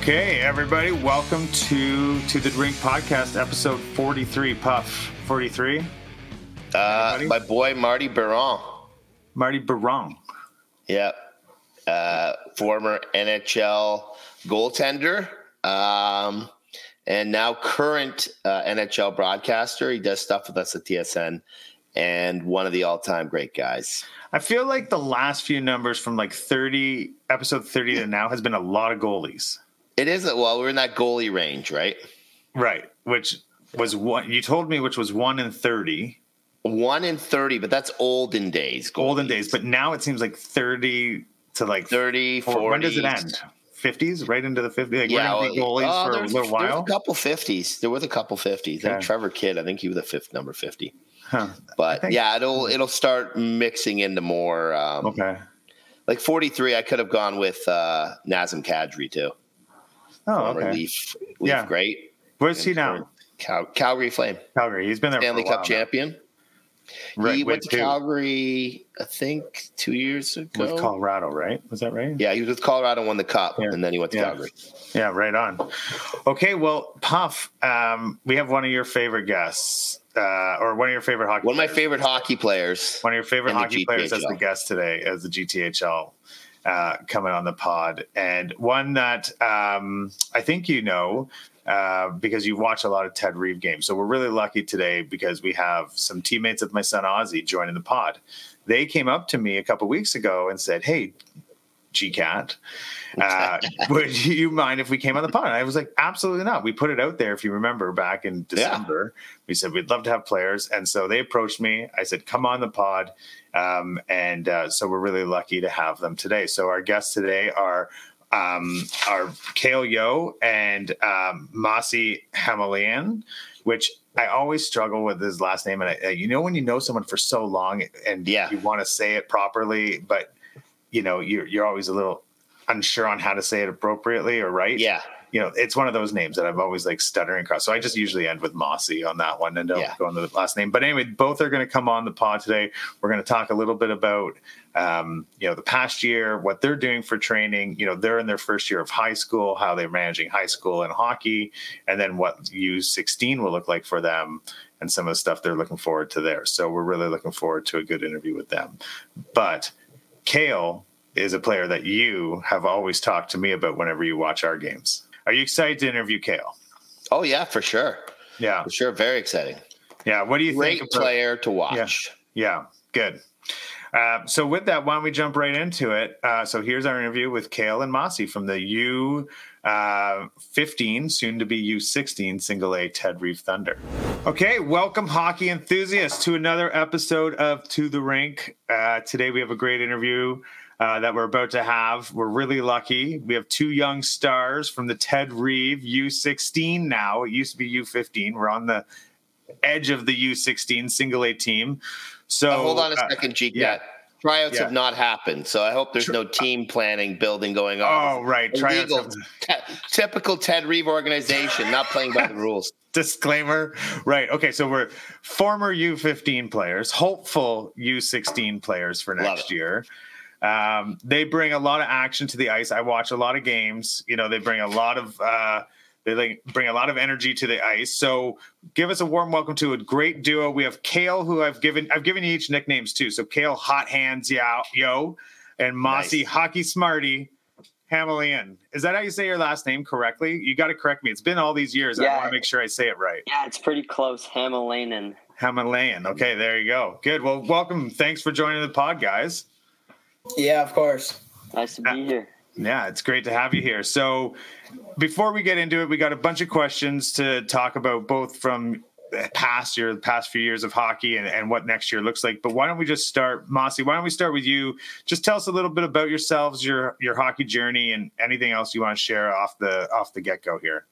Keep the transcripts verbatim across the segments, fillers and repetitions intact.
Okay, everybody, welcome to to the Drink Podcast, episode forty-three. Puff, forty-three. Uh, my boy Marty Biron. Marty Biron. Yeah, uh, former N H L goaltender, um, and now current uh, N H L broadcaster. He does stuff with us at T S N, and one of the all-time great guys. I feel like the last few numbers from like thirty, episode thirty to now has been a lot of goalies. It is, well, we're in that goalie range, right? Right, which was one, you told me which was one in thirty. one in thirty, but that's olden days. Goalies. Olden days, but now it seems like thirty to like thirty, forty. When does it end? fifties? Right into the fifties? Like yeah, we're going to be goalies uh, for a was, little while? There was a couple fifties. There was a couple fifties. Okay. I think Trevor Kidd, I think he was the fifth, number fifty. Huh. But think, yeah, it'll it'll start mixing into more. Um, okay. Like forty-three, I could have gone with uh, Nazem Kadri too. Oh, okay. Leaf, Leaf yeah. Great. Where's he now? Cal- Calgary Flame. Calgary. He's been there Stanley for a while Cup champion. Right, he went wait, to two. Calgary, I think, two years ago. With Colorado, right? Was that right? Yeah, he was with Colorado, won the Cup, yeah. and then he went to yeah. Calgary. Yeah, right on. Okay, well, Puff, um, we have one of your favorite guests, uh, or one of your favorite hockey One of my players. favorite hockey players. One of your favorite hockey G T H L. players as the guest today, as the G T H L uh, coming on the pod. And one that um, I think you know, Uh, because you watch a lot of Ted Reeve games. So we're really lucky today because we have some teammates of my son Ozzy joining the pod. They came up to me a couple weeks ago and said, "Hey, G Cat, uh, would you mind if we came on the pod?" And I was like, "Absolutely not." We put it out there, if you remember, back in December. Yeah. We said we'd love to have players, and so they approached me. I said, "Come on the pod," um, and uh, so we're really lucky to have them today. So our guests today are. Um, are Cale Yeo and um, Masi Hamalayan, which I always struggle with his last name. And I, you know, when you know someone for so long and yeah. you want to say it properly, but you know, you're, you're always a little unsure on how to say it appropriately or right. Yeah. You know, it's one of those names that I've always like stuttering across. So I just usually end with Mossy on that one and don't yeah. go on the last name. But anyway, both are going to come on the pod today. We're going to talk a little bit about, um, you know, the past year, what they're doing for training. You know, they're in their first year of high school, how they're managing high school and hockey, and then what U sixteen will look like for them and some of the stuff they're looking forward to there. So we're really looking forward to a good interview with them. But Cale is a player that you have always talked to me about whenever you watch our games. Are you excited to interview Cale? Oh, yeah, for sure. Yeah. For sure. Very exciting. Yeah. What do you Great think? Great player to watch. Yeah. yeah good. Uh, so with that, why don't we jump right into it? Uh, so here's our interview with Cale and Mossy from the U fifteen, soon to be U sixteen single A Ted Reeve Thunder. Okay. Welcome, hockey enthusiasts, to another episode of To the Rink. Uh, today we have a great interview Uh, that we're about to have. We're really lucky. We have two young stars from the Ted Reeve U sixteen now. It used to be U fifteen. We're on the edge of the U sixteen single A team. So uh, hold on a second, G Cat. Yeah. Tryouts yeah. have not happened, so I hope there's no team planning building going on. Oh, right. Tryouts have... T- typical Ted Reeve organization, not playing by the rules. Disclaimer. Right. Okay, so we're former U fifteen players, hopeful U sixteen players for next year. Um, they bring a lot of action to the ice. I watch a lot of games. You know, they bring a lot of uh, they like bring a lot of energy to the ice. So, give us a warm welcome to a great duo. We have Cale, who I've given I've given you each nicknames too. So, Cale, Hot Hands, Yo, Yo, and Mossy, nice. Hockey Smarty, Hamalayan. Is that how you say your last name correctly? You got to correct me. It's been all these years. Yeah. I want to make sure I say it right. Yeah, it's pretty close. Hamalayan. Hamalayan. Okay, there you go. Good. Well, welcome. Thanks for joining the pod, guys. Yeah, of course. Nice to be here. Yeah, it's great to have you here. So before we get into it, we got a bunch of questions to talk about, both from the past year, the past few years of hockey and, and what next year looks like. But why don't we just start, Mossy, why don't we start with you? Just tell us a little bit about yourselves, your your hockey journey, and anything else you want to share off the off the get-go here.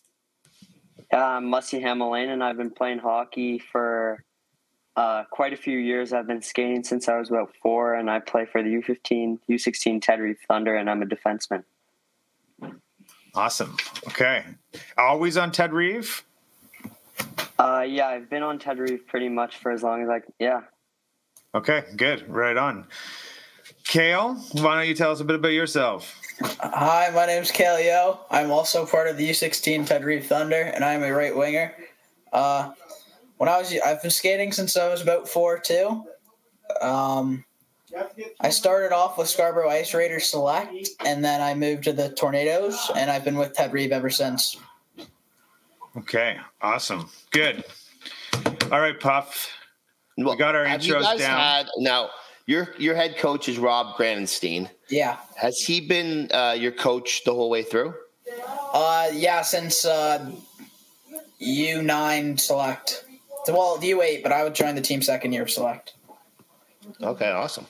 Uh, I'm Mossy Hamalayan, and I've been playing hockey for Uh, quite a few years. I've been skating since I was about four, and I play for the U fifteen, U sixteen Ted Reeve Thunder, and I'm a defenseman. Awesome. Okay. Always on Ted Reeve? Uh, yeah, I've been on Ted Reeve pretty much for as long as I can. Yeah. Okay, good. Right on. Kale, why don't you tell us a bit about yourself? Hi, my name's Kale Yo. I'm also part of the U sixteen Ted Reeve Thunder, and I'm a right winger. Uh, when I was, I've been skating since I was about four too. Um, I started off with Scarborough Ice Raiders Select, and then I moved to the Tornadoes, and I've been with Ted Reeve ever since. Okay, awesome, good. All right, Puff. Well, we got our have intros you guys down. Had, now, your your head coach is Rob Grandenstein. Yeah. Has he been uh, your coach the whole way through? Uh, yeah, since uh, U nine Select. Well, U eight, but I would join the team second year of Select. Okay, awesome.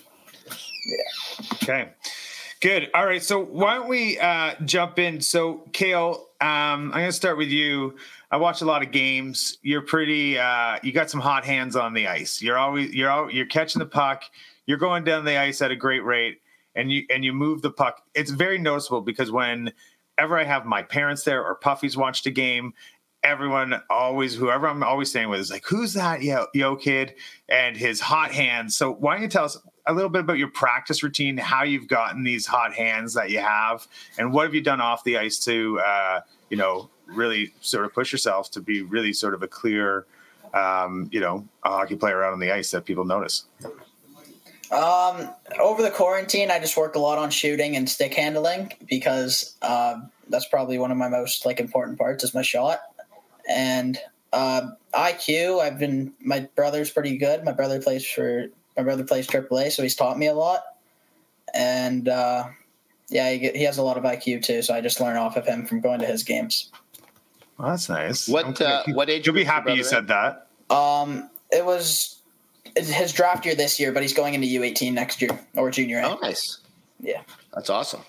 Yeah. Okay, good. All right, so why don't we uh, jump in? So, Kale, um, I'm going to start with you. I watch a lot of games. You're pretty. Uh, you got some hot hands on the ice. You're always. You're. All, you're catching the puck. You're going down the ice at a great rate, and you and you move the puck. It's very noticeable because whenever I have my parents there or Puffy's watched a game, everyone always, whoever I'm always staying with, is like, "Who's that yo, yo kid?" And his hot hands. So why don't you tell us a little bit about your practice routine, how you've gotten these hot hands that you have, and what have you done off the ice to, uh, you know, really sort of push yourself to be really sort of a clear, um, you know, a hockey player out on the ice that people notice? Um, over the quarantine, I just worked a lot on shooting and stick handling because uh, that's probably one of my most like important parts is my shot. And uh, I Q, I've been my brother's pretty good. My brother plays for my brother plays triple A, so he's taught me a lot. And uh, yeah, he, he has a lot of I Q too, so I just learn off of him from going to his games. Well, that's nice. What uh, what age? You'll be happy you said that. Um, it was his draft year this year, but he's going into U eighteen next year or junior A. Oh, nice. Yeah, that's awesome.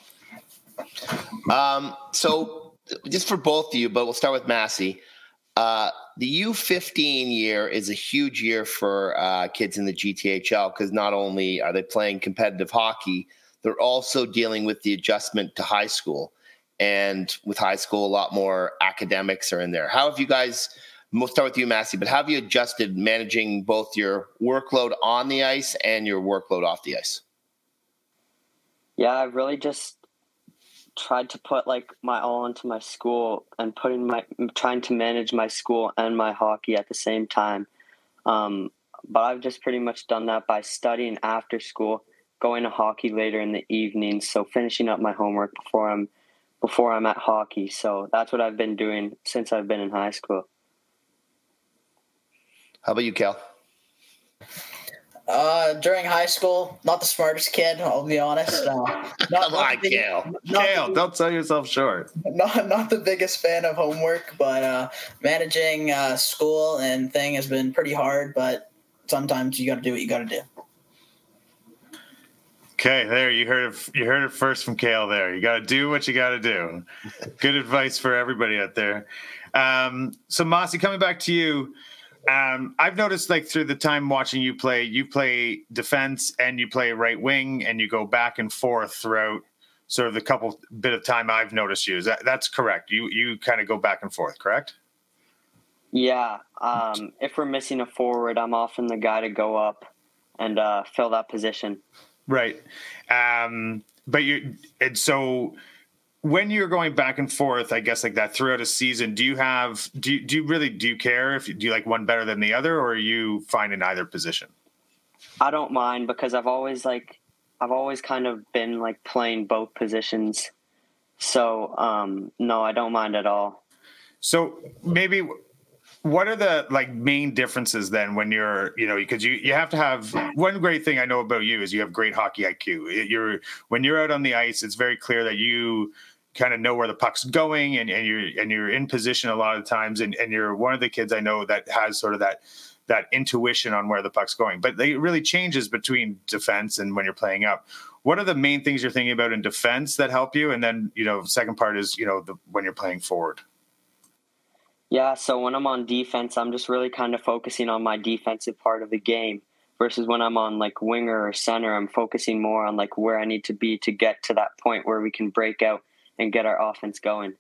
Um, so just for both of you, but we'll start with Massey. Uh, the U fifteen year is a huge year for uh, kids in the G T H L because not only are they playing competitive hockey, they're also dealing with the adjustment to high school. And with high school, a lot more academics are in there. How have you guys, we'll start with you, Massey, but how have you adjusted managing both your workload on the ice and your workload off the ice? Yeah, I've really just tried to put like my all into my school and putting my trying to manage my school and my hockey at the same time. Um, but I've just pretty much done that by studying after school, going to hockey later in the evening. So finishing up my homework before I'm before I'm at hockey. So that's what I've been doing since I've been in high school. How about you, Cal? Uh, during high school, not the smartest kid, I'll be honest. Uh, not, Come on, Kale. Kale, don't sell yourself short. Not, not the biggest fan of homework, but uh, managing uh, school and thing has been pretty hard, but sometimes you got to do what you got to do. Okay, there you heard it. You heard it first from Kale. There, you got to do what you got to do. Good advice for everybody out there. Um, so, Massey, coming back to you, um, I've noticed, like through the time watching you play, you play defense and you play right wing, and you go back and forth throughout sort of the couple bit of time I've noticed you. Is that that's correct? You you kind of go back and forth, correct? Yeah. Um, if we're missing a forward, I'm often the guy to go up and uh, fill that position. Right. Um, but you, and so when you're going back and forth, I guess like that throughout a season, do you have, do you, do you really, do you care if you, do you like one better than the other, or are you fine in either position? I don't mind because I've always like, I've always kind of been like playing both positions. So um, no, I don't mind at all. So maybe what are the like main differences then when you're, you know, because you, you have to have one great thing I know about you is you have great hockey I Q. You're when you're out on the ice, it's very clear that you kind of know where the puck's going and, and you're and you're in position a lot of times. And, and you're one of the kids I know that has sort of that that intuition on where the puck's going. But it really changes between defense and when you're playing up. What are the main things you're thinking about in defense that help you? And then, you know, second part is, you know, the, when you're playing forward. Yeah, so when I'm on defense, I'm just really kind of focusing on my defensive part of the game versus when I'm on like winger or center, I'm focusing more on like where I need to be to get to that point where we can break out and get our offense going.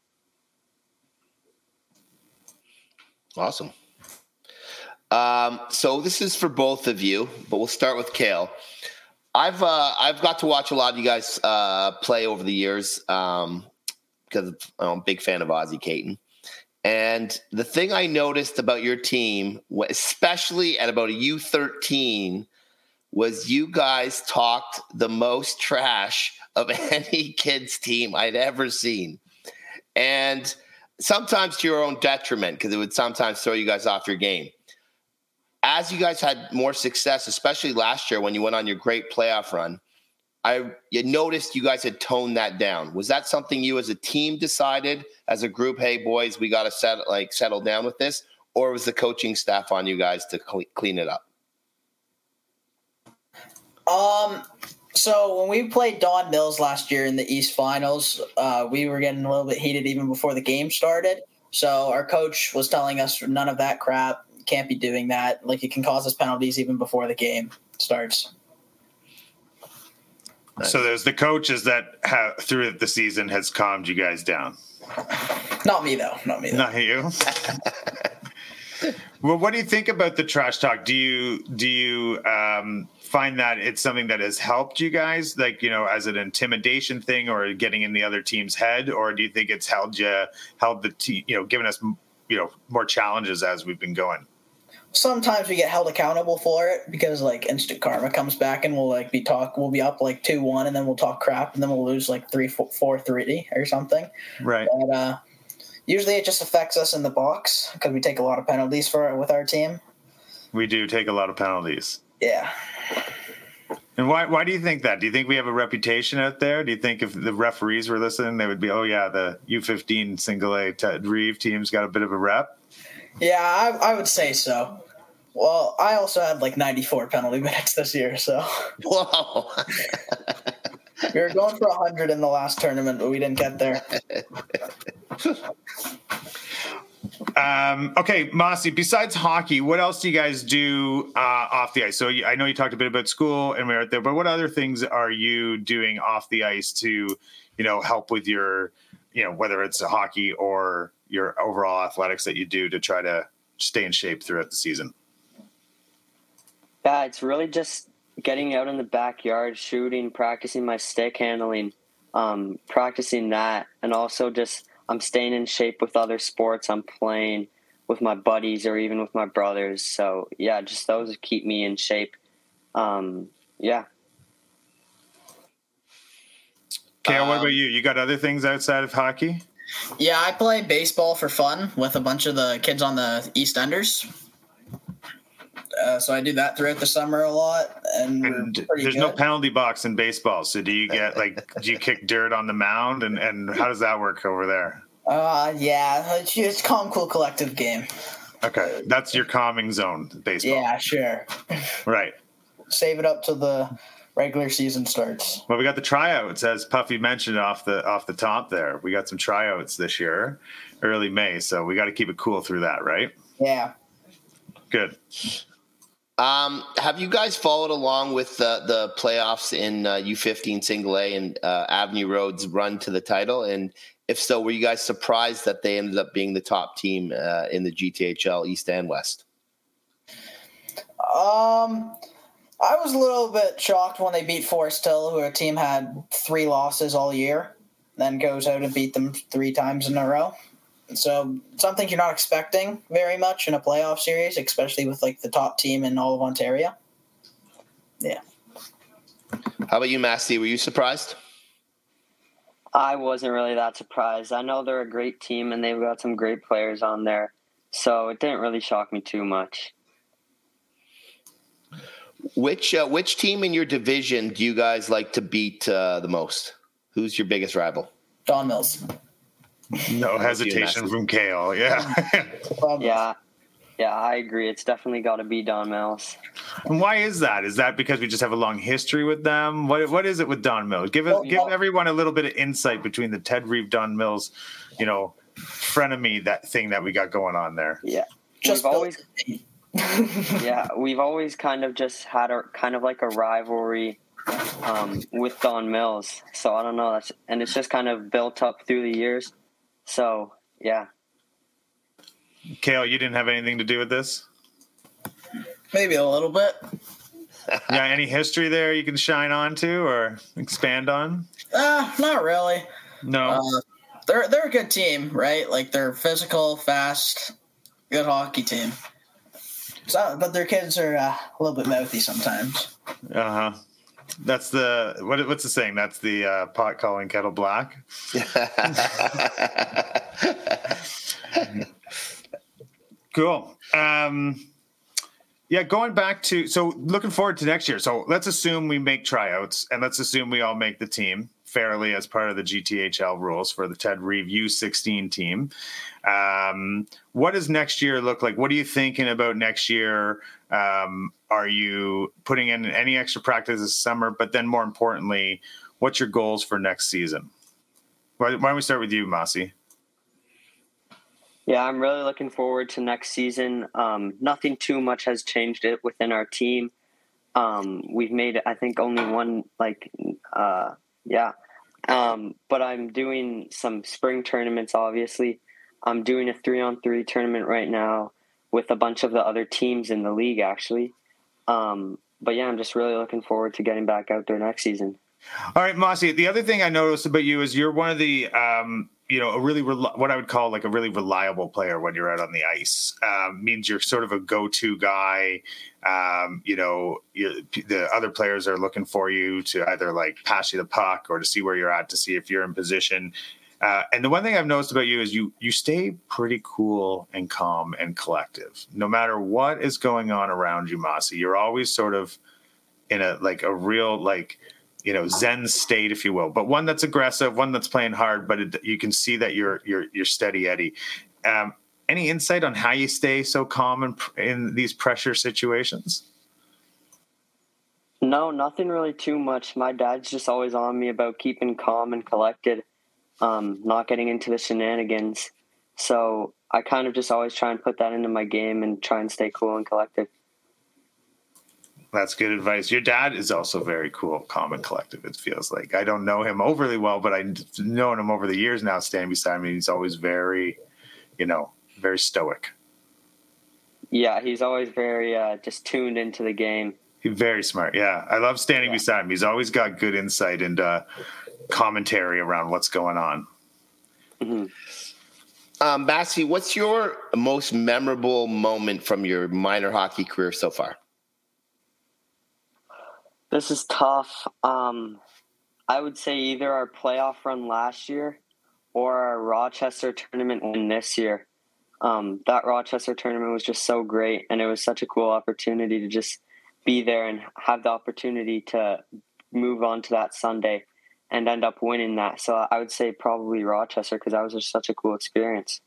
Awesome. Um, so this is for both of you, but we'll start with Kale. I've uh, I've got to watch a lot of you guys uh, play over the years um, because I'm a big fan of Ozzie Caton. And the thing I noticed about your team, especially at about a U thirteen, was you guys talked the most trash of any kids team I'd ever seen. And sometimes to your own detriment, because it would sometimes throw you guys off your game. As you guys had more success, especially last year when you went on your great playoff run, I you noticed you guys had toned that down. Was that something you as a team decided as a group, hey boys, we got to set like settle down with this? Or was the coaching staff on you guys to cl- clean it up? Um, so when we played Don Mills last year in the East Finals, uh, we were getting a little bit heated even before the game started. So our coach was telling us none of that crap. Can't be doing that. Like, it can cause us penalties even before the game starts. So there's the coaches that have, through the season has calmed you guys down. Not me though. Not me though. Not you. Well, what do you think about the trash talk? Do you do you um, find that it's something that has helped you guys, like, you know, as an intimidation thing or getting in the other team's head, or do you think it's held you held the team, you know, given us, you know, more challenges as we've been going? Sometimes we get held accountable for it because like instant karma comes back and we'll like be talk we'll be up like two one and then we'll talk crap and then we'll lose like three four, four three or something. Right. But uh, usually it just affects us in the box because we take a lot of penalties for it with our team. We do take a lot of penalties. Yeah. And why why do you think that? Do you think we have a reputation out there? Do you think if the referees were listening, they would be, oh yeah, the U fifteen single A Ted Reeve team's got a bit of a rep? Yeah, I, I would say so. Well, I also had like ninety-four penalty minutes this year, so. Whoa. We were going for one hundred in the last tournament, but we didn't get there. Um, okay, Mossy, besides hockey, what else do you guys do uh, off the ice? So you, I know you talked a bit about school and we were out there, but what other things are you doing off the ice to, you know, help with your, you know, whether it's hockey or your overall athletics that you do to try to stay in shape throughout the season? Yeah, it's really just getting out in the backyard, shooting, practicing my stick handling, um, practicing that, and also just I'm staying in shape with other sports I'm playing with my buddies or even with my brothers. So, yeah, just those keep me in shape. Um, yeah. Kale, Um, what about you? You got other things outside of hockey? Yeah, I play baseball for fun with a bunch of the kids on the East Enders. Uh, so I do that throughout the summer a lot, and, And we're pretty there's good. no penalty box in baseball. So do you get like, do you kick dirt on the mound and, and how does that work over there? Uh, yeah, it's, it's calm, cool, collective game. Okay. That's your calming zone, baseball. Yeah, sure. Right. Save it up till the regular season starts. Well, we got the tryouts, as Puffy mentioned off the off the top there. We got some tryouts this year, early May, so we got to keep it cool through that, right? Yeah. Good. Um, have you guys followed along with the, the playoffs in uh, U fifteen single A and uh, Avenue Road's run to the title? And if so, were you guys surprised that they ended up being the top team uh, in the G T H L East and West? Um, I was a little bit shocked when they beat Forest Hill, who a team had three losses all year, then goes out and beat them three times in a row. So something you're not expecting very much in a playoff series, especially with like the top team in all of Ontario. Yeah. How about you, Massey? Were you surprised? I wasn't really that surprised. I know they're a great team and they've got some great players on there. So it didn't really shock me too much. Which uh, which team in your division do you guys like to beat uh, the most? Who's your biggest rival? Don Mills. No hesitation from Kale. Yeah. Yeah. Yeah, I agree. It's definitely got to be Don Mills. And why is that? Is that because we just have a long history with them? What What is it with Don Mills? Give it, Well, give well- everyone a little bit of insight between the Ted Reeve, Don Mills, you know, frenemy, that thing that we got going on there. Yeah. Just we've always built- yeah, we've always kind of just had a kind of like a rivalry um, with Don Mills. So I don't know, that's and it's just kind of built up through the years. So, yeah. Kale, you didn't have anything to do with this? Maybe a little bit. Yeah, any history there you can shine on to or expand on? Uh, not really. No. Uh, they're they're a good team, right? Like they're physical, fast, good hockey team. So, but their kids are uh, a little bit mouthy sometimes. Uh huh. That's the what? What's the saying? That's the uh, pot calling kettle black. Cool. Um, yeah, going back to so looking forward to next year. So let's assume we make tryouts, and let's assume we all make the team fairly as part of the G T H L rules for the Ted Reeve U sixteen team. Um, what does next year look like? What are you thinking about next year? Um, are you putting in any extra practice this summer? But then more importantly, what's your goals for next season? Why, why don't we start with you, Mossy? Yeah, I'm really looking forward to next season. Um, nothing too much has changed it within our team. Um, we've made, I think, only one, like, uh, yeah. Um, but I'm doing some spring tournaments, obviously. I'm doing a three-on-three tournament right now with a bunch of the other teams in the league, actually. Um, but, yeah, I'm just really looking forward to getting back out there next season. All right, Mossy, the other thing I noticed about you is you're one of the um, – you know, a really, what I would call like a really reliable player when you're out on the ice. Um, means you're sort of a go-to guy. Um, you know, you, the other players are looking for you to either like pass you the puck or to see where you're at, to see if you're in position. Uh, and the one thing I've noticed about you is you, you stay pretty cool and calm and collective, no matter what is going on around you, Mossy. You're always sort of in a, like a real, like, you know, Zen state, if you will, but one that's aggressive, one that's playing hard, but it, you can see that you're, you're, you're steady Eddie. Um, any insight on how you stay so calm in, in these pressure situations? No, nothing really too much. My dad's just always on me about keeping calm and collected, um, not getting into the shenanigans. So I kind of just always try and put that into my game and try and stay cool and collected. That's good advice. Your dad is also very cool, calm, and collective, it feels like. I don't know him overly well, but I've known him over the years now, standing beside me. He's always very, you know, very stoic. Yeah, he's always very uh, just tuned into the game. He's very smart, yeah. I love standing yeah. beside him. He's always got good insight and uh, commentary around what's going on. Mm-hmm. Um, Massey, what's your most memorable moment from your minor hockey career so far? This is tough. Um, I would say either our playoff run last year or our Rochester tournament win this year. Um, that Rochester tournament was just so great, and it was such a cool opportunity to just be there and have the opportunity to move on to that Sunday and end up winning that. So I would say probably Rochester, because that was just such a cool experience.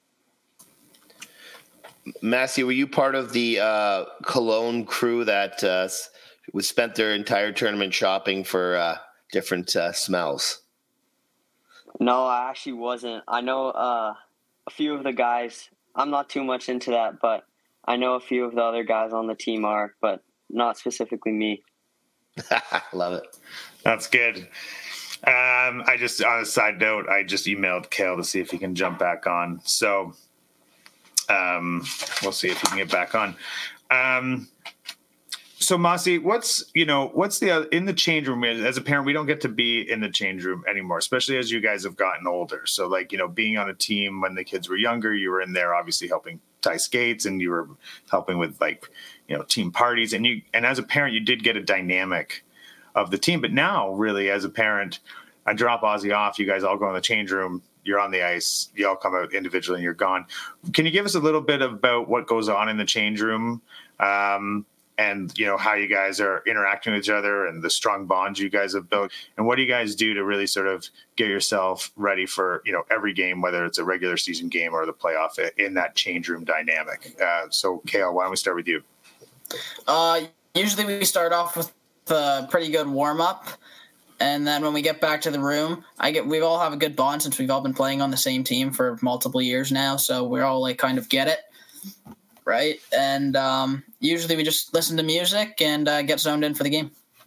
Massey, were you part of the uh, Cologne crew that uh, was spent their entire tournament shopping for uh, different uh, smells? No, I actually wasn't. I know uh, a few of the guys. I'm not too much into that, but I know a few of the other guys on the team are, but not specifically me. Love it. That's good. Um, I just, on a side note, I just emailed Kale to see if he can jump back on. So um, we'll see if he can get back on. Um, So Mossy, what's, you know, what's the, in the change room, as a parent, we don't get to be in the change room anymore, especially as you guys have gotten older. So like, you know, being on a team when the kids were younger, you were in there obviously helping tie skates and you were helping with like, you know, team parties. And you, and as a parent, you did get a dynamic of the team. But now really as a parent, I drop Ozzy off, you guys all go in the change room, you're on the ice, you all come out individually and you're gone. Can you give us a little bit about what goes on in the change room? Um, and, you know, how you guys are interacting with each other and the strong bonds you guys have built. And what do you guys do to really sort of get yourself ready for, you know, every game, whether it's a regular season game or the playoff, in that change room dynamic? Uh, so, Kale, why don't we start with you? Uh, usually we start off with a pretty good warm-up. And then when we get back to the room, I get we all have a good bond since we've all been playing on the same team for multiple years now. So we're all like kind of get it. Right. And um, usually we just listen to music and uh, get zoned in for the game.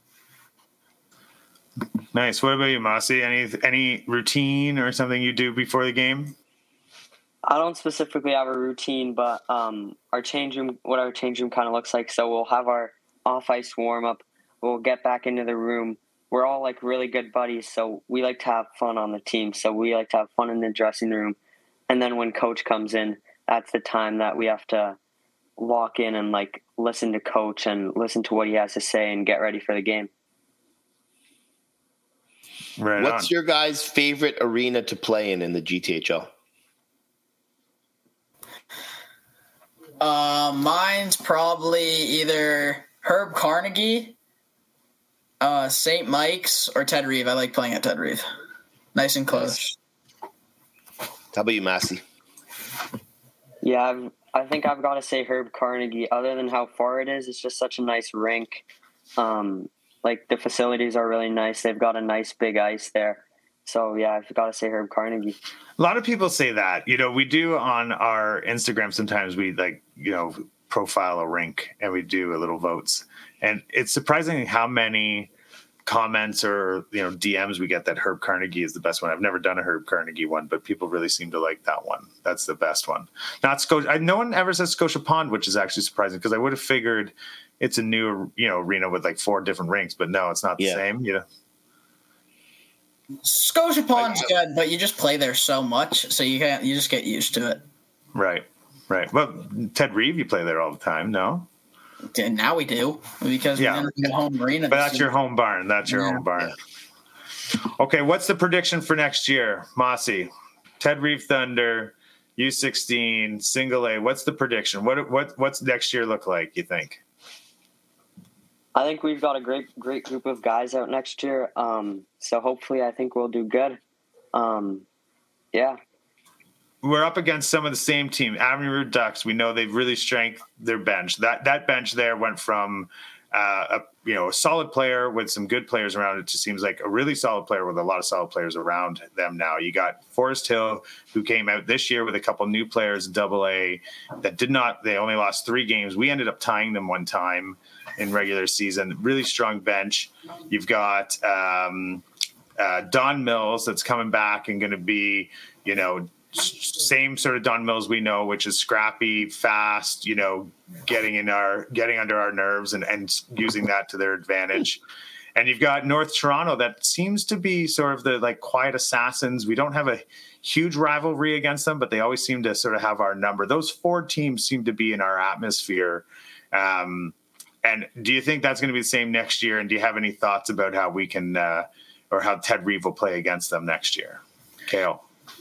Nice. What about you, Mossy? Any any routine or something you do before the game? I don't specifically have a routine, but um, our change room, what our change room kind of looks like. So we'll have our off ice warm up. we'll get back into the room. We're all like really good buddies, so we like to have fun on the team. So we like to have fun in the dressing room. And then when coach comes in, that's the time that we have to walk in and like listen to coach and listen to what he has to say and get ready for the game. Right. What's on. your guys' favorite arena to play in in the G T H L? Uh, mine's probably either Herb Carnegie, uh, Saint Mike's, or Ted Reeve. I like playing at Ted Reeve. Nice and close. How about you, Massey? Yeah, I've, I think I've got to say Herb Carnegie. Other than how far it is, it's just such a nice rink. Um, like the facilities are really nice. They've got a nice big ice there. So yeah, I've got to say Herb Carnegie. A lot of people say that. You know, we do on our Instagram sometimes we like, you know, profile a rink and we do a little votes. And it's surprising how many comments or, you know, D Ms we get that Herb Carnegie is the best one. I've never done a Herb Carnegie one, but people really seem to like that one. That's the best one. Not Scotia. I, no one ever says Scotia Pond, which is actually surprising because I would have figured it's a new, you know, arena with like four different rinks, but no, it's not the Yeah. same. You know. Scotia Pond's good, but you just play there so much, so you can't. You just get used to it. Right, right. Well, Ted Reeve, you play there all the time, no? And now we do because Yeah. we didn't have a home arena. But that's your home barn. That's your Yeah. home barn. Okay, what's the prediction for next year, Mossy? Ted Reeve Thunder, U sixteen, Single A. What's the prediction? What what what's next year look like? You think? I think we've got a great, great group of guys out next year. Um, so hopefully I think we'll do good. Um, yeah. We're up against some of the same team, Avenue Root Ducks. We know they've really strengthened their bench. That that bench there went from uh, a you know a solid player with some good players around it to seems like a really solid player with a lot of solid players around them now. You got Forest Hill, who came out this year with a couple new players, Double A, that did not. They only lost three games. We ended up tying them one time in regular season. Really strong bench. You've got um, uh, Don Mills that's coming back and going to be, you know, same sort of Don Mills we know, which is scrappy, fast, you know, getting in our getting under our nerves and, and using that to their advantage. And you've got North Toronto that seems to be sort of the like quiet assassins. We don't have a huge rivalry against them, but they always seem to sort of have our number. Those four teams seem to be in our atmosphere. Um, and do you think that's going to be the same next year? And do you have any thoughts about how we can uh, or how Ted Reeve will play against them next year? Kale.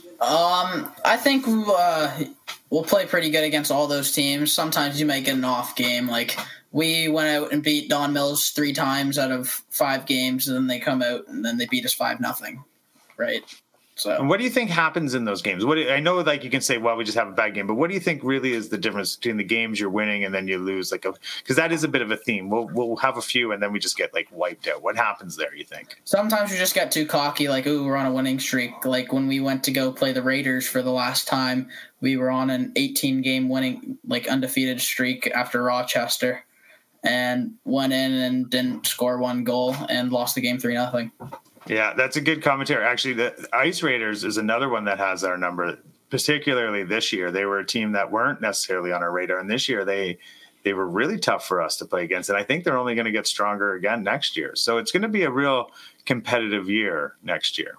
Um, I think uh, we'll play pretty good against all those teams. Sometimes you might get an off game. Like we went out and beat Don Mills three times out of five games, and then they come out and then they beat us five nothing. Right. So, and what do you think happens in those games? What do, I know, like you can say, well, we just have a bad game, but what do you think really is the difference between the games you're winning and then you lose? Like, because that is a bit of a theme. We'll we'll have a few and then we just get like wiped out. What happens there? You think? Sometimes you just get too cocky. Like, ooh, we're on a winning streak. Like when we went to go play the Raiders for the last time, we were on an eighteen game winning, like undefeated streak after Rochester, and went in and didn't score one goal and lost the game three nothing. Yeah, that's a good commentary. Actually, the Ice Raiders is another one that has our number, particularly this year. They were a team that weren't necessarily on our radar, and this year they they were really tough for us to play against. And I think they're only going to get stronger again next year. So it's going to be a real competitive year next year.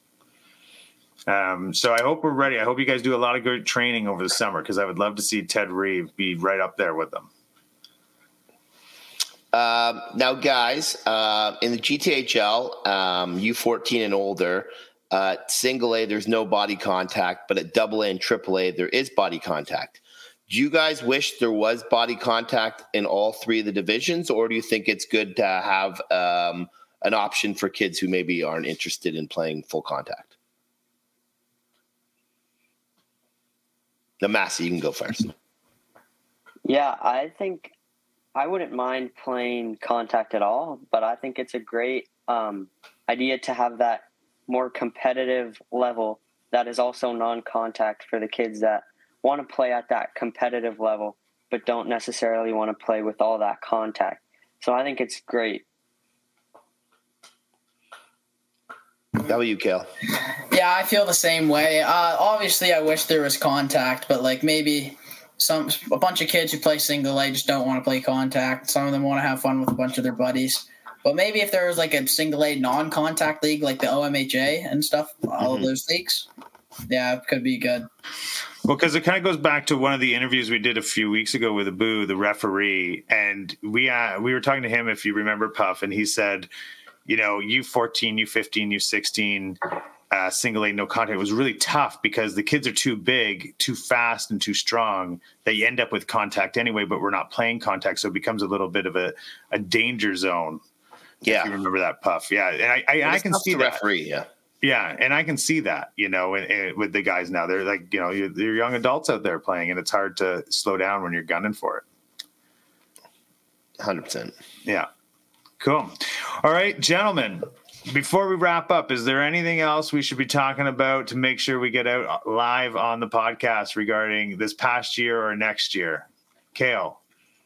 Um, so I hope we're ready. I hope you guys do a lot of good training over the summer because I would love to see Ted Reeve be right up there with them. Um, now, guys, uh, in the G T H L, um, U fourteen and older, uh, single A, there's no body contact, but at double A and triple A, there is body contact. Do you guys wish there was body contact in all three of the divisions, or do you think it's good to have um, an option for kids who maybe aren't interested in playing full contact? Now, Massey, you can go first. Yeah, I think I wouldn't mind playing contact at all, but I think it's a great um, idea to have that more competitive level that is also non-contact for the kids that want to play at that competitive level, but don't necessarily want to play with all that contact. So I think it's great. How about you, Kale? Yeah, I feel the same way. Uh, obviously, I wish there was contact, but like maybe some a bunch of kids who play single A just don't want to play contact. Some of them want to have fun with a bunch of their buddies. But maybe if there was like a single A non-contact league like the O M H A and stuff, all mm-hmm. of those leagues, yeah, it could be good. Well, because it kind of goes back to one of the interviews we did a few weeks ago with Abu, the referee, and we uh, we were talking to him, if you remember, Puff, and he said, you know, U fourteen, U fifteen, U sixteen, uh, single A no contact was really tough because the kids are too big, too fast, and too strong that you end up with contact anyway, but we're not playing contact, so it becomes a little bit of a, a danger zone. Yeah, if you remember that, Puff. Yeah, and I I, I can see that. Referee, yeah. Yeah, and I can see that, you know, and, and with the guys now. They're like, you know, you're, you're young adults out there playing, and it's hard to slow down when you're gunning for it. one hundred percent. Yeah. Cool. All right, gentlemen, before we wrap up, is there anything else we should be talking about to make sure we get out live on the podcast regarding this past year or next year? Kale?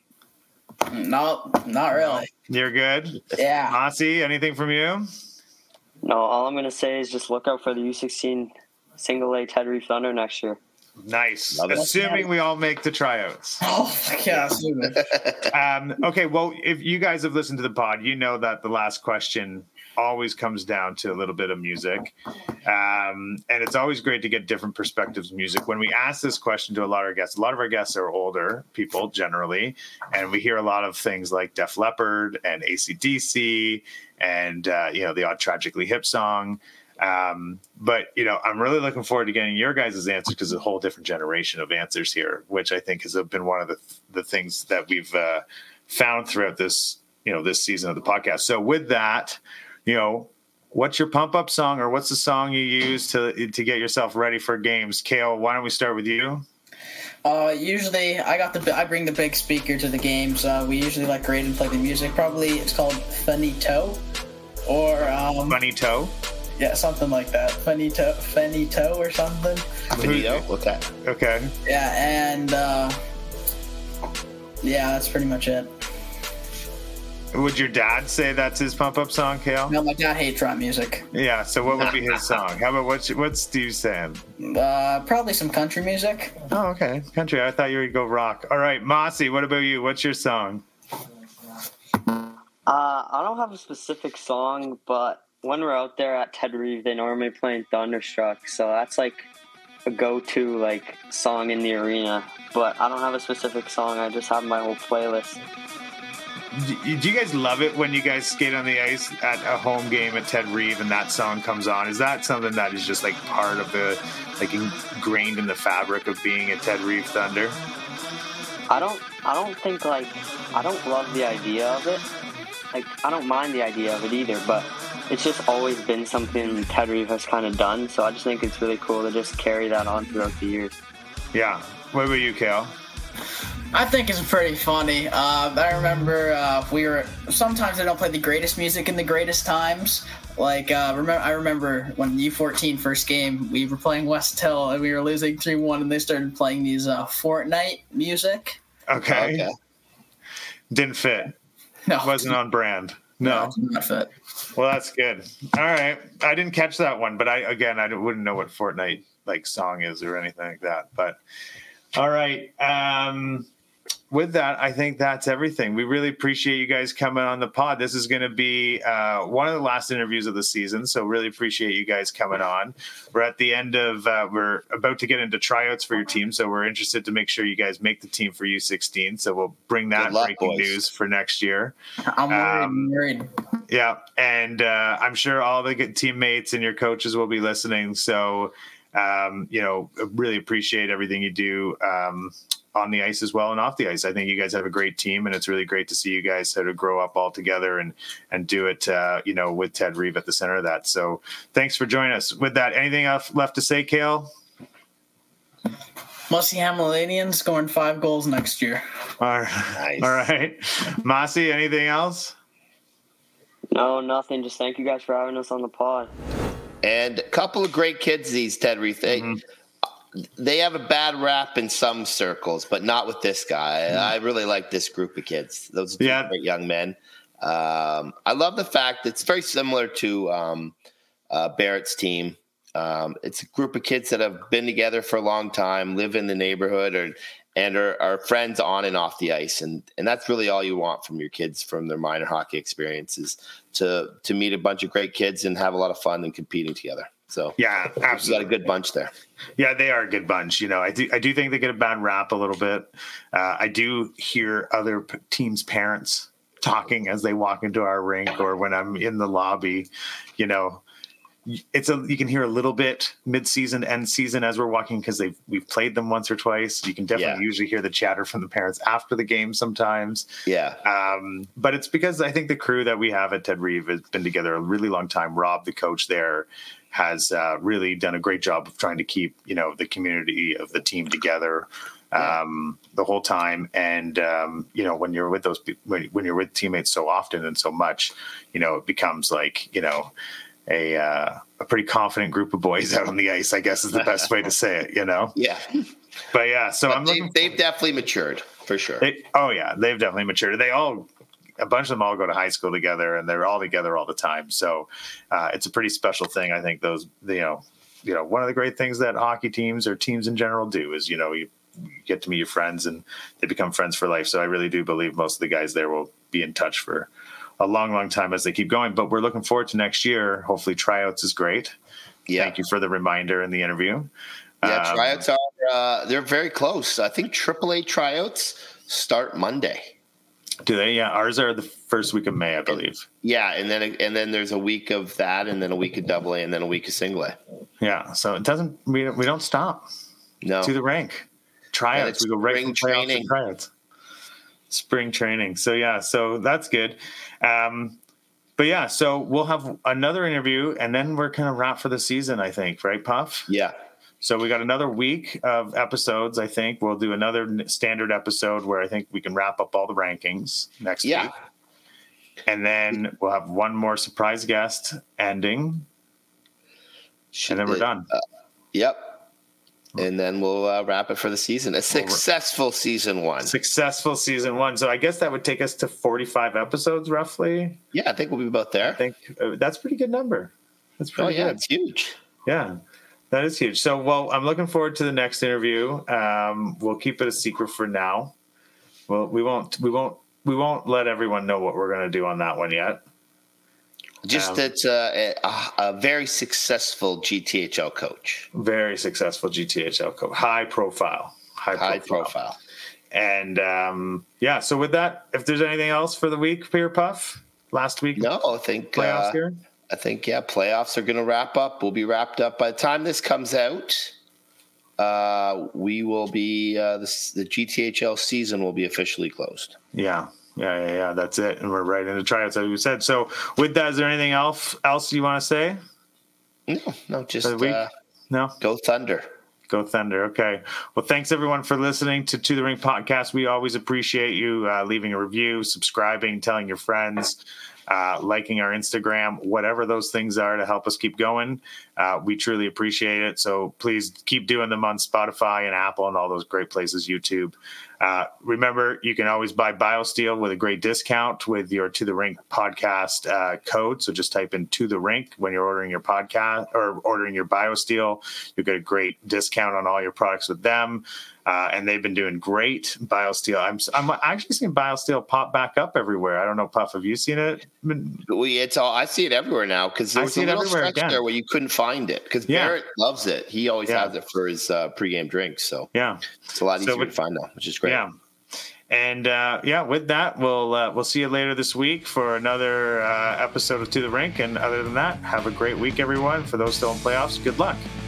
No, not really. You're good? Yeah. Mossy, anything from you? No, all I'm going to say is just look out for the U sixteen single A Ted Reeve Thunder next year. Nice. Assuming we all make the tryouts. Oh, yeah. um, okay, well, if you guys have listened to the pod, you know that the last question always comes down to a little bit of music. Um, and it's always great to get different perspectives of music. When we ask this question to a lot of our guests, a lot of our guests are older people generally, and we hear a lot of things like Def Leppard and A C D C and, uh, you know, the odd Tragically Hip song. Um, but, you know, I'm really looking forward to getting your guys' answers because a whole different generation of answers here, which I think has been one of the, the things that we've uh, found throughout this, you know, this season of the podcast. So with that, you know, what's your pump up song, or what's the song you use to to get yourself ready for games? Kale, why don't we start with you? Uh, usually I got the I bring the big speaker to the games. Uh, we usually let Graydon play the music. Probably it's called Funny Toe, or um, Funny Toe. Yeah, something like that. Funny Toe, Funny Toe, or something. Finito. What's that? Okay. Yeah, and uh, yeah, that's pretty much it. Would your dad say that's his pump up song, Kale? No, my dad hates rap music. Yeah, so what would be his song? How about what's what's Steve saying? Uh, probably some country music. Oh, okay, country. I thought you would go rock. All right, Mossy, what about you? What's your song? Uh, I don't have a specific song, but when we're out there at Ted Reeve, they normally playing Thunderstruck, so that's like a go-to like song in the arena. But I don't have a specific song. I just have my whole playlist. Do you guys love it when you guys skate on the ice at a home game at Ted Reeve and that song comes on? Is that something that is just like part of the, like ingrained in the fabric of being a Ted Reeve Thunder? I don't, I don't think like, I don't love the idea of it. Like, I don't mind the idea of it either, but it's just always been something Ted Reeve has kind of done. So I just think it's really cool to just carry that on throughout the years. Yeah. What about you, Kale? I think it's pretty funny. Uh, I remember uh, we were sometimes they don't play the greatest music in the greatest times. Like uh, remember, I remember when U fourteen first game, we were playing West Hill and we were losing three one, and they started playing these uh, Fortnite music. Okay. okay. Didn't fit. No, wasn't on brand. No, no, not fit. Well, that's good. All right, I didn't catch that one, but I again I wouldn't know what Fortnite like song is or anything like that. But all right. Um, With that, I think that's everything. We really appreciate you guys coming on the pod. This is going to be uh, one of the last interviews of the season, so really appreciate you guys coming on. We're at the end of, uh, we're about to get into tryouts for your team, so we're interested to make sure you guys make the team for U sixteen, so we'll bring that luck, breaking boys. news for next year. I'm worried. Um, I'm worried. Yeah, and uh, I'm sure all the good teammates and your coaches will be listening, so, um, you know, really appreciate everything you do um on the ice as well and off the ice. I think you guys have a great team, and it's really great to see you guys sort of grow up all together and and do it, uh, you know, with Ted Reeve at the center of that. So thanks for joining us. With that, anything else left to say, Kale? Mossy Hamiltonian scoring five goals next year. All right. Nice. All right. Mossy, anything else? No, nothing. Just thank you guys for having us on the pod. And a couple of great kids, these Ted Reeve. Mm-hmm. They have a bad rap in some circles, but not with this guy. Mm. I really like this group of kids. Those are yeah. great young men. Um, I love the fact that it's very similar to um, uh, Barrett's team. Um, it's a group of kids that have been together for a long time, live in the neighborhood, or and are, are friends on and off the ice. And and that's really all you want from your kids from their minor hockey experiences, to to meet a bunch of great kids and have a lot of fun and competing together. So yeah, absolutely. You got a good bunch there. Yeah, they are a good bunch. You know, I do I do think they get a bad rap a little bit. Uh, I do hear other p- teams' parents talking as they walk into our rink, or when I'm in the lobby, you know. It's a you can hear a little bit mid-season, end season as we're walking, because they've we've played them once or twice. You can definitely Yeah. usually hear the chatter from the parents after the game sometimes. Yeah. Um, but it's because I think the crew that we have at Ted Reeve has been together a really long time. Rob, the coach there, has uh, really done a great job of trying to keep, you know, the community of the team together um, the whole time. And, um, you know, when you're with those, when, when you're with teammates so often and so much, you know, it becomes like, you know, a uh, a pretty confident group of boys out on the ice, I guess is the best way to say it, you know? Yeah. But yeah, so But I'm they, looking. they've definitely matured for sure. They, oh yeah, they've definitely matured. They all, a bunch of them all go to high school together, and they're all together all the time. So uh, it's a pretty special thing. I think those, you know, you know, one of the great things that hockey teams or teams in general do is, you know, you, you get to meet your friends and they become friends for life. So I really do believe most of the guys there will be in touch for a long, long time as they keep going. But we're looking forward to next year. Hopefully tryouts is great. Yeah. Thank you for the reminder in the interview. Yeah, Um, tryouts are uh, they're very close. I think triple A tryouts start Monday. Do they? Yeah, ours are the first week of May, I believe. Yeah, and then and then there's a week of that, and then a week of double A, and then a week of single A. Yeah, so it doesn't. We we don't stop No, to the rank tryouts. We go right from spring playoffs to training. tryouts. Spring training. So yeah, so that's good. Um, but yeah, so we'll have another interview, and then we're kind of wrap for the season, I think, right, Puff? yeah, So we got another week of episodes. I think we'll do another n- standard episode where I think we can wrap up all the rankings next yeah. week. And then we'll have one more surprise guest ending, and then we're done. Uh, yep. And then we'll uh, wrap it for the season. A successful season one. Successful season one. So I guess that would take us to forty-five episodes, roughly. Yeah, I think we'll be about I there. think uh, that's a pretty good number. That's Oh pretty yeah, good. it's huge. Yeah, that is huge. So, well, I'm looking forward to the next interview. Um, we'll keep it a secret for now. Well, we won't. We won't. We won't let everyone know what we're going to do on that one yet. Just Um, that uh, a, a very successful G T H L coach. Very successful G T H L coach, high profile, high, High profile. profile. And um, yeah, so with that, if there's anything else for the week, Peter Puff, last week No, I think playoffs uh, here. I think yeah, playoffs are going to wrap up. We'll be wrapped up by the time this comes out. Uh, we will be uh, the, the G T H L season will be officially closed. Yeah. Yeah, yeah, yeah. That's it. And we're right into tryouts, as we said. So with that, is there anything else else you want to say? No, no, just For the week? uh, No? go Thunder. Go Thunder. Okay. Well, thanks everyone for listening to To The Rink podcast. We always appreciate you uh, leaving a review, subscribing, telling your friends, uh, liking our Instagram, whatever those things are to help us keep going. Uh, we truly appreciate it. So please keep doing them on Spotify and Apple and all those great places, YouTube. Uh, remember, you can always buy BioSteel with a great discount with your To The Rink podcast uh, code. So just type in To The Rink when you're ordering your podcast or ordering your BioSteel. You'll get a great discount on all your products with them. Uh, and they've been doing great. BioSteel. I'm I'm actually seeing BioSteel pop back up everywhere. I don't know, Puff, have you seen it? We, it's all I see it everywhere now because there I was see a it little everywhere stretch again. there where you couldn't find it because Yeah. Barrett loves it. He always Yeah. has it for his uh, pregame drinks, so Yeah. it's a lot So easier with- to find now, which is great. Yeah. And uh, yeah, with that, we'll uh, we'll see you later this week for another uh, episode of To The Rink. And other than that, have a great week, everyone. For those still in playoffs, good luck.